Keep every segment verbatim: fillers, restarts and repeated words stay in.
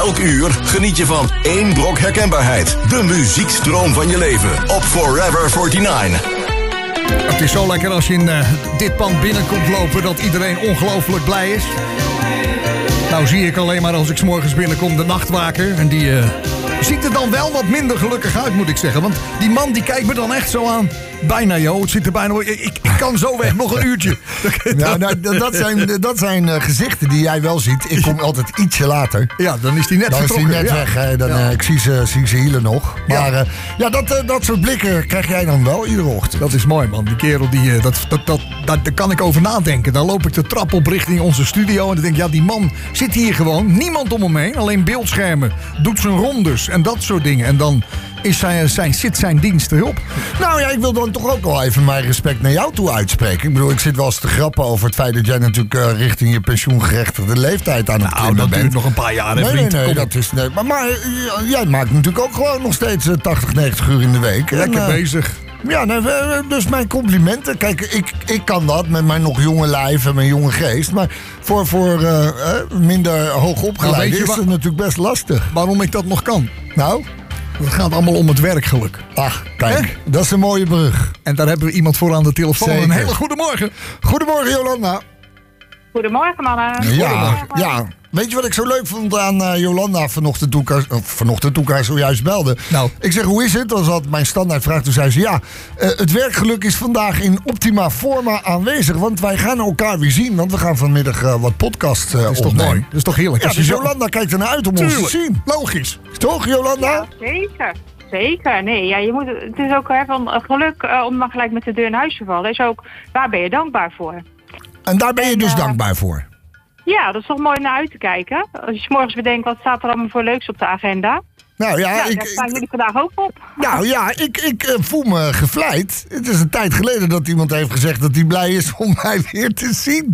Elk uur geniet je van één brok herkenbaarheid. De muziekstroom van je leven op Forever negenenveertig. Het is zo lekker als je in uh, dit pand binnenkomt lopen dat iedereen ongelooflijk blij is. Nou zie ik alleen maar als ik 's morgens binnenkom de nachtwaker. En die uh, ziet er dan wel wat minder gelukkig uit, moet ik zeggen. Want die man die kijkt me dan echt zo aan. Bijna, joh. Het zit er bijna... Ik, ik, ik kan zo weg, nog een uurtje. Ja, nou, dat zijn, dat zijn uh, gezichten die jij wel ziet. Ik kom altijd ietsje later. Ja, dan is die net dan vertrokken. Dan is die net ja. weg. Hè. Dan, ja. uh, ik zie ze, zie ze hielen nog. Maar ja, uh, ja dat, uh, dat soort blikken krijg jij dan wel iedere ochtend. Dat is mooi, man. Die kerel, die, uh, dat, dat, dat, dat, daar kan ik over nadenken. Dan loop ik de trap op richting onze studio. En dan denk ik, ja, die man zit hier gewoon. Niemand om hem heen. Alleen beeldschermen. Doet zijn rondes en dat soort dingen. En dan is zijn, zijn, zit zijn dienst erop. Nou ja, ik wil dan toch ook wel even mijn respect naar jou toe uitspreken. Ik bedoel, ik zit wel eens te grappen over het feit dat jij natuurlijk uh, richting je pensioengerechtigde leeftijd aan het nou, klimmen dat bent. duurt nog een paar jaar, hè, nee, vriend. Nee, nee, Kom dat is... Nee. Maar, maar uh, jij maakt natuurlijk ook gewoon nog steeds uh, tachtig, negentig uur in de week. Lekker en, uh, bezig. Ja, nou, dus mijn complimenten. Kijk, ik, ik kan dat met mijn nog jonge lijf en mijn jonge geest. Maar voor, voor uh, uh, minder hoogopgeleiden nou, is het wa- natuurlijk best lastig. Waarom ik dat nog kan? Nou? Het gaat allemaal om het werkgeluk. Ach, kijk, He? dat is een mooie brug. En daar hebben we iemand voor aan de telefoon. Zeker. Een hele goede morgen. Goedemorgen, Jolanda. Goedemorgen, mannen. Ja, Goedemorgen. ja. Weet je wat ik zo leuk vond aan uh, Jolanda vanochtend toen ik haar, uh, vanochtend toen ik haar zojuist belde? Nou. Ik zeg, hoe is het? Dat was altijd mijn standaardvraag. Toen zei ze, ja, uh, het werkgeluk is vandaag in optima forma aanwezig. Want wij gaan elkaar weer zien. Want we gaan vanmiddag uh, wat podcast uh, Dat is opnemen. toch mooi? Dat is toch heerlijk? Ja, Als dus je zo... Jolanda kijkt ernaar uit om Tuurlijk. ons te zien. Logisch. Toch, Jolanda? Ja, zeker. Zeker. Nee, ja, je moet, het is ook hè, van uh, geluk uh, om maar gelijk met de deur in huis te vallen. Is ook, waar ben je dankbaar voor? En daar ben je En, dus uh, dankbaar voor. Ja, dat is toch mooi naar uit te kijken. Als je 's morgens bedenkt, wat staat er allemaal voor leuks op de agenda? Nou ja, Ja, ik, daar staan ik, jullie vandaag ook op. nou ja, ik, ik uh, voel me gevleid. Het is een tijd geleden dat iemand heeft gezegd dat hij blij is om mij weer te zien.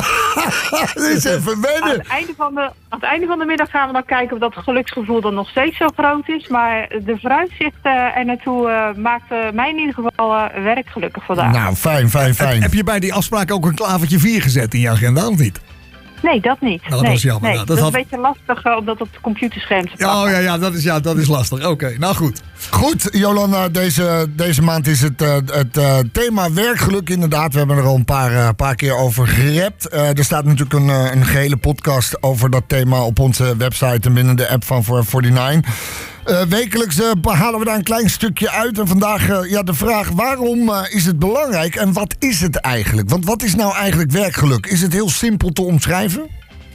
Dat is even Aan wennen. het, einde van de, aan het einde van de middag gaan we dan kijken of dat geluksgevoel dan nog steeds zo groot is. Maar de vooruitzichten er naartoe uh, maakt uh, mij in ieder geval uh, werkgelukkig vandaag. Nou, fijn, fijn, fijn. Heb je bij die afspraak ook een klavertje vier gezet in je agenda, of niet? Nee, dat niet. Nou, dat nee, was jammer. nee. Nou, dat dat is had- een beetje lastig uh, om dat op het computerscherm te Ja, pakken. oh, ja, ja, dat is, ja, dat is lastig. Oké, okay, nou goed. Goed, Jolanda, deze, deze maand is het, uh, het uh, thema werkgeluk inderdaad. We hebben er al een paar, uh, paar keer over gerept. Uh, er staat natuurlijk een, uh, een gehele podcast over dat thema op onze website en binnen de app van Forever negenenveertig. Uh, wekelijks uh, halen we daar een klein stukje uit. En vandaag uh, ja, de vraag, waarom uh, is het belangrijk en wat is het eigenlijk? Want wat is nou eigenlijk werkgeluk? Is het heel simpel te omschrijven?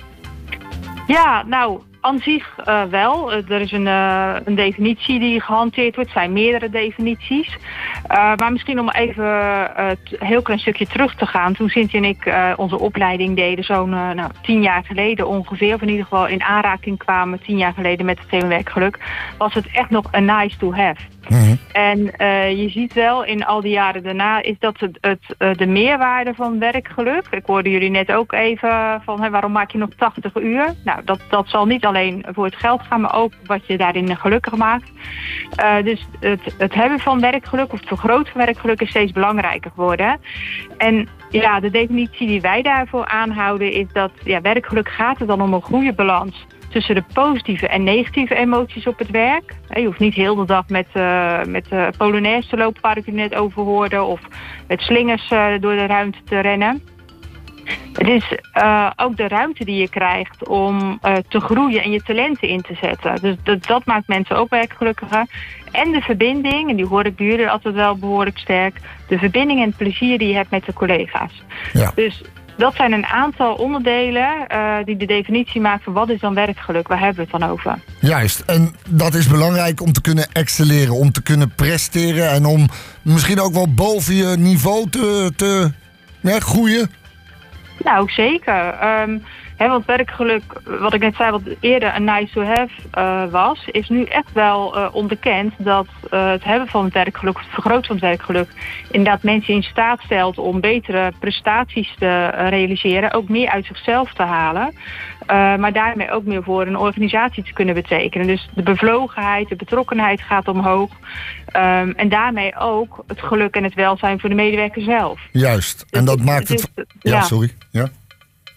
Ja, nou, aan zich uh, wel. Uh, er is een, uh, een definitie die gehanteerd wordt. Er zijn meerdere definities. Uh, maar misschien om even uh, een heel klein stukje terug te gaan. Toen Cynthia en ik uh, onze opleiding deden, zo'n uh, nou, tien jaar geleden ongeveer. Of in ieder geval in aanraking kwamen tien jaar geleden met het thema werkgeluk. Was het echt nog a nice to have. Mm-hmm. En uh, je ziet wel in al die jaren daarna is dat het, het, uh, de meerwaarde van werkgeluk. Ik hoorde jullie net ook even van hè, waarom maak je nog tachtig uur? Nou, dat, dat zal niet alleen voor het geld gaan, maar ook wat je daarin gelukkig maakt. Uh, dus het, het hebben van werkgeluk of het vergroten van werkgeluk is steeds belangrijker geworden. En ja, de definitie die wij daarvoor aanhouden is dat ja, werkgeluk gaat er dan om een goede balans tussen de positieve en negatieve emoties op het werk. Je hoeft niet heel de dag met, uh, met uh, Polonaise te lopen, waar ik u net over hoorde, of met slingers uh, door de ruimte te rennen. Het is uh, ook de ruimte die je krijgt om uh, te groeien en je talenten in te zetten. Dus dat, dat maakt mensen ook werkgelukkiger. En de verbinding, en die hoor ik bij jullie altijd wel behoorlijk sterk, de verbinding en het plezier die je hebt met de collega's. Ja. Dus dat zijn een aantal onderdelen uh, die de definitie maken van wat is dan werkgeluk, waar hebben we het dan over? Juist, en dat is belangrijk om te kunnen excelleren, om te kunnen presteren en om misschien ook wel boven je niveau te, te ja, groeien. Nou, zeker. Um, He, want werkgeluk, wat ik net zei, wat eerder een nice to have uh, was, is nu echt wel uh, onderkend dat uh, het hebben van het werkgeluk, het vergroten van het werkgeluk, inderdaad mensen in staat stelt om betere prestaties te uh, realiseren, ook meer uit zichzelf te halen. Uh, maar daarmee ook meer voor een organisatie te kunnen betekenen. Dus de bevlogenheid, de betrokkenheid gaat omhoog. Um, en daarmee ook het geluk en het welzijn voor de medewerker zelf. Juist, en dat dus, maakt het... het is, ja, ja, sorry. Ja.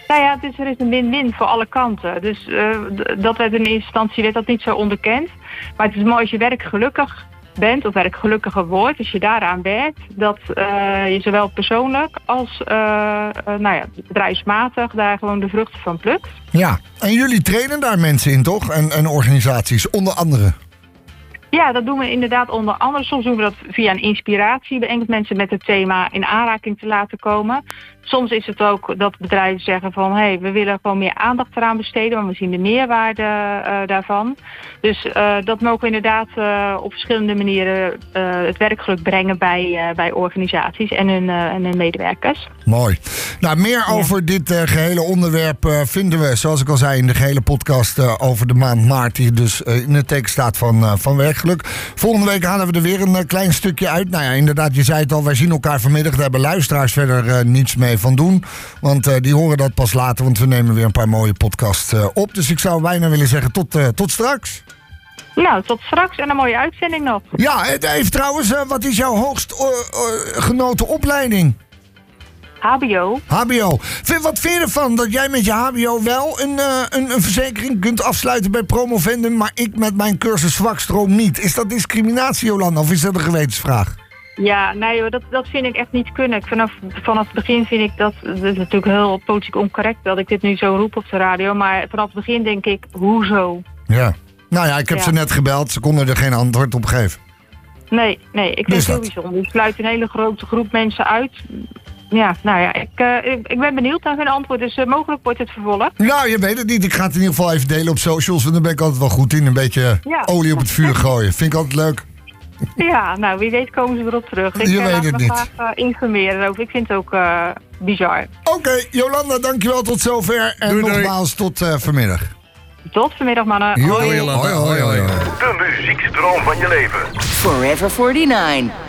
Nou ja, dus er is een win-win voor alle kanten. Dus uh, d- dat werd in eerste instantie werd dat niet zo onderkend. Maar het is mooi als je werkgelukkig bent of werkgelukkiger wordt, als je daaraan werkt, dat uh, je zowel persoonlijk als uh, uh, nou ja, bedrijfsmatig daar gewoon de vruchten van plukt. Ja, en jullie trainen daar mensen in, toch? En, en organisaties, onder andere. Ja, dat doen we inderdaad onder andere. Soms doen we dat via een inspiratie, bij enkele mensen met het thema in aanraking te laten komen. Soms is het ook dat bedrijven zeggen van, hé, hey, we willen gewoon meer aandacht eraan besteden, want we zien de meerwaarde uh, daarvan. Dus uh, dat mogen we inderdaad uh, op verschillende manieren uh, het werkgeluk brengen bij, uh, bij organisaties en hun, uh, en hun medewerkers. Mooi. Nou, meer ja. over dit uh, gehele onderwerp uh, vinden we, zoals ik al zei, in de gehele podcast uh, over de maand maart, die dus uh, in het teken staat van, uh, van werkgeluk. Volgende week halen we er weer een uh, klein stukje uit. Nou ja, inderdaad, je zei het al, wij zien elkaar vanmiddag. Daar hebben luisteraars verder uh, niets mee van doen. Want uh, die horen dat pas later, want we nemen weer een paar mooie podcasts uh, op. Dus ik zou bijna willen zeggen, tot, uh, tot straks. Nou, tot straks en een mooie uitzending nog. Ja, even trouwens, uh, wat is jouw hoogst uh, uh, genoten opleiding? H B O. H B O. Wat vind je ervan dat jij met je H B O wel een, uh, een, een verzekering kunt afsluiten bij Promovendum, maar ik met mijn cursus Zwakstroom niet? Is dat discriminatie, Jolanda, of is dat een gewetensvraag? Ja, nee, dat, dat vind ik echt niet kunnen. Vanaf, vanaf het begin vind ik dat, dat is natuurlijk heel politiek oncorrect dat ik dit nu zo roep op de radio, maar vanaf het begin denk ik, hoezo? Ja. Nou ja, ik heb ja. ze net gebeld, ze konden er geen antwoord op geven. Nee, nee, ik vind het heel bijzonder. Je sluit een hele grote groep mensen uit. Ja, nou ja, ik, uh, ik, ik ben benieuwd naar hun antwoord, dus uh, mogelijk wordt het vervolgd. Nou, je weet het niet. Ik ga het in ieder geval even delen op socials, want daar ben ik altijd wel goed in. Een beetje ja. olie op het vuur gooien. Vind ik altijd leuk. Ja, nou, wie weet komen ze erop terug. Ik je uh, weet het niet. graag uh, informeren over. Ik vind het ook uh, bizar. Oké, okay, Jolanda, dankjewel tot zover. En doei, nogmaals doei. tot uh, vanmiddag. Tot vanmiddag, mannen. Hoi, hoi, hoi, hoi, hoi. De muziekstroom van je leven. Forever forty-nine.